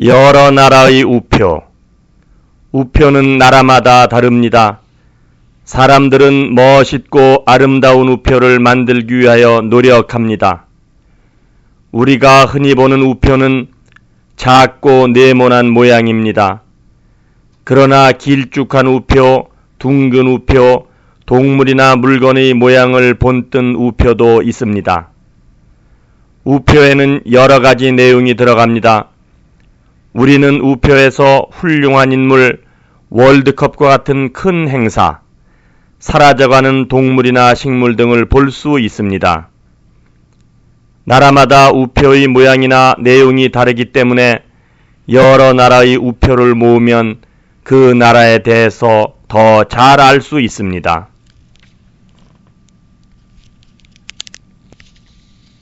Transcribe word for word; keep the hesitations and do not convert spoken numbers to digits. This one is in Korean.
여러 나라의 우표. 우표는 나라마다 다릅니다. 사람들은 멋있고 아름다운 우표를 만들기 위하여 노력합니다. 우리가 흔히 보는 우표는 작고 네모난 모양입니다. 그러나 길쭉한 우표, 둥근 우표, 동물이나 물건의 모양을 본뜬 우표도 있습니다. 우표에는 여러 가지 내용이 들어갑니다. 우리는 우표에서 훌륭한 인물, 월드컵과 같은 큰 행사, 사라져가는 동물이나 식물 등을 볼 수 있습니다. 나라마다 우표의 모양이나 내용이 다르기 때문에 여러 나라의 우표를 모으면 그 나라에 대해서 더 잘 알 수 있습니다.